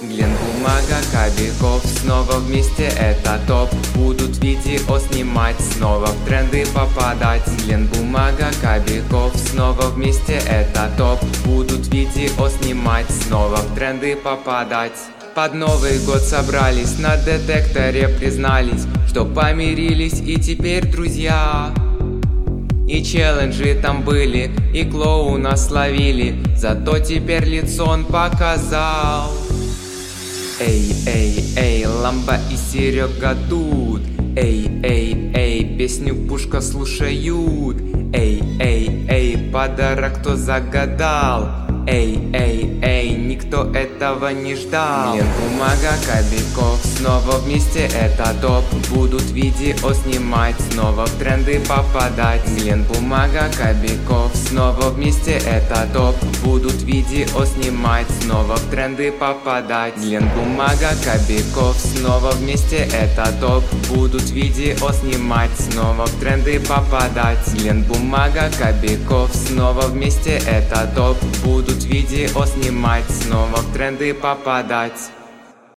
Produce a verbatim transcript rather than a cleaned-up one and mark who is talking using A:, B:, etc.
A: Глен, бумага, Кобяков, снова вместе это топ. Будут видео снимать, снова в тренды попадать. Глен, бумага, Кобяков, снова вместе это топ. Будут видео снимать, снова в тренды попадать. Под Новый год собрались, на детекторе признались, что помирились и теперь друзья. И челленджи там были, и клоуна словили, зато теперь лицо он показал. Эй, эй, эй, Ламбо и Серега тут. Эй, эй, эй, песню Пушка слушают. Эй, эй, эй, подарок кто загадал. Эй, эй, эй, никто этого не ждал. Глен, бумага, Кобяков, снова вместе это топ. Будут видео снимать, снова в тренды попадать. Глен, бумага, Кобяков, снова вместе это топ. Будут видео снимать, снова в тренды попадать. Глен, бумага, Кобяков, снова вместе это топ. Будут видео снимать, снова в тренды попадать. Глен, бумага, Кобяков, снова вместе это топ. Будут видео снимать, снова в тренды попадать.